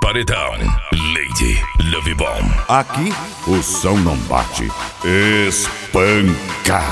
Paredão, Lady Love Bomb. Aqui o som não bate, espanca.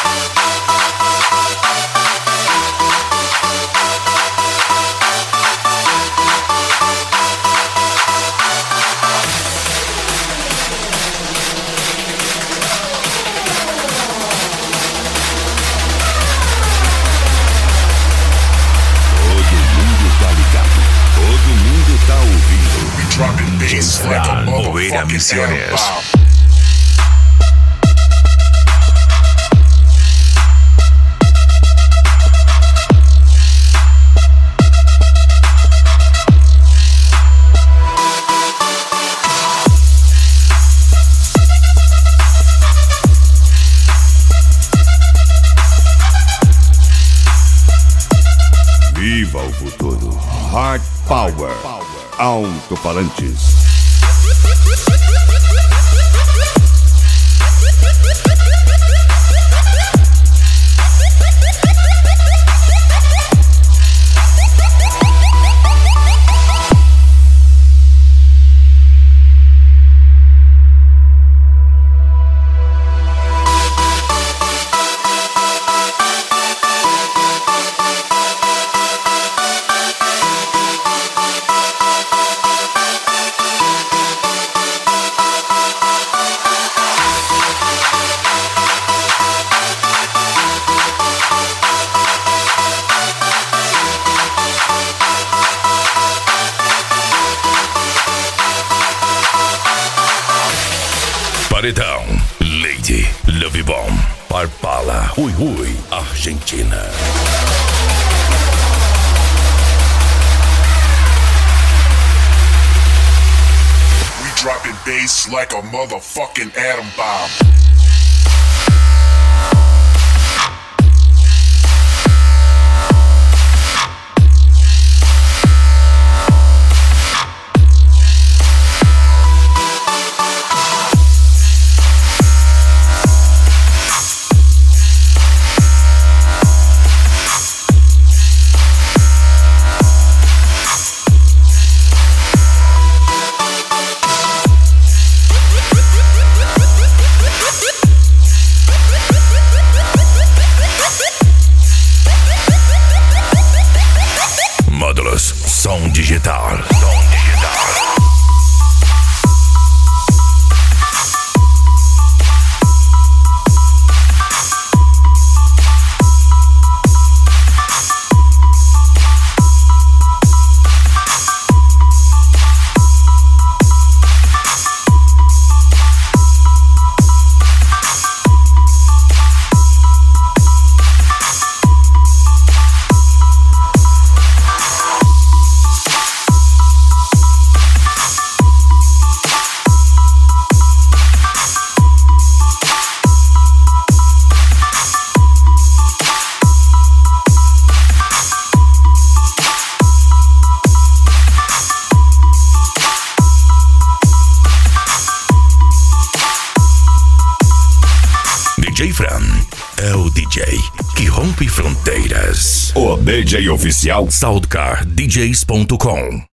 Moreira Misiones. Viva o futuro. Hard Power. Alto-falantes. Paredão, Lady Love Bomb. Parpala, Rui Rui, Argentina. We dropping bass like a motherfucking atom bomb. Módulos Som Digital. DJ Fran é o DJ que rompe fronteiras. O DJ oficial SoundCardDJs.com